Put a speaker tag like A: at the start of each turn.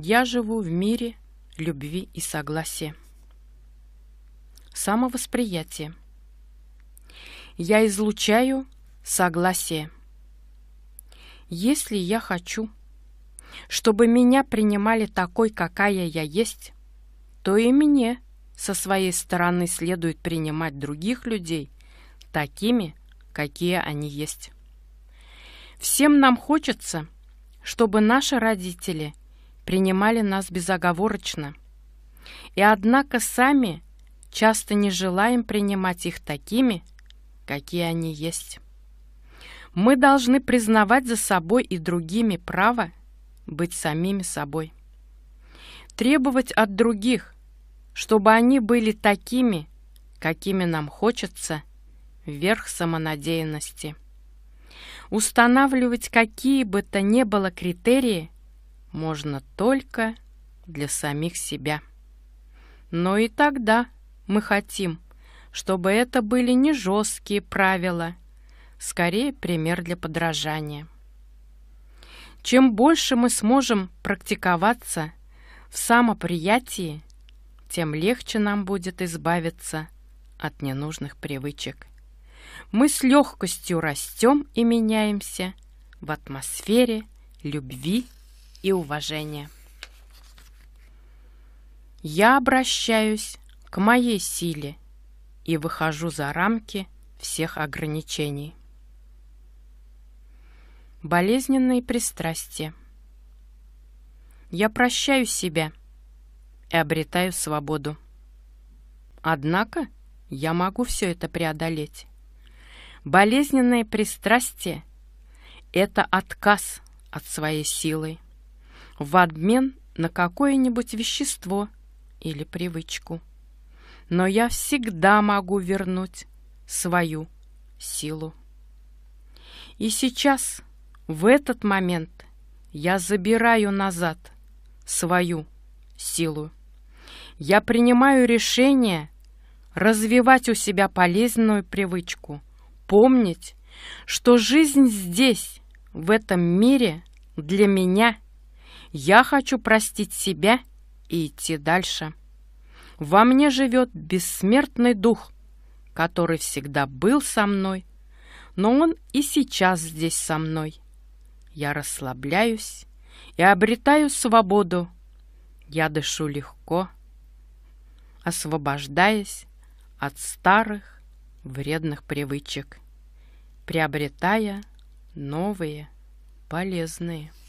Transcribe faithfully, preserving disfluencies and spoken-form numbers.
A: Я живу в мире любви и согласия. Самовосприятие. Я излучаю согласие. Если я хочу, чтобы меня принимали такой, какая я есть, то и мне со своей стороны следует принимать других людей такими, какие они есть. Всем нам хочется, чтобы наши родители принимали нас безоговорочно, и однако сами часто не желаем принимать их такими, какие они есть. Мы должны признавать за собой и другими право быть самими собой. Требовать от других, чтобы они были такими, какими нам хочется, верх самонадеянности. Устанавливать какие бы то ни было критерии можно только для самих себя. Но и тогда мы хотим, чтобы это были не жесткие правила, скорее пример для подражания. Чем больше мы сможем практиковаться в самоприятии, тем легче нам будет избавиться от ненужных привычек. Мы с легкостью растем и меняемся в атмосфере любви и уважения. Я обращаюсь к моей силе и выхожу за рамки всех ограничений. Болезненные пристрастия. Я прощаю себя и обретаю свободу. Однако я могу все это преодолеть. Болезненные пристрастия — это отказ от своей силы в обмен на какое-нибудь вещество или привычку. Но я всегда могу вернуть свою силу. И сейчас, в этот момент, я забираю назад свою силу. Я принимаю решение развивать у себя полезную привычку, помнить, что жизнь здесь, в этом мире, для меня. Я хочу простить себя и идти дальше. Во мне живет бессмертный дух, который всегда был со мной, но он и сейчас здесь со мной. Я расслабляюсь и обретаю свободу. Я дышу легко, освобождаясь от старых вредных привычек, приобретая новые, полезные.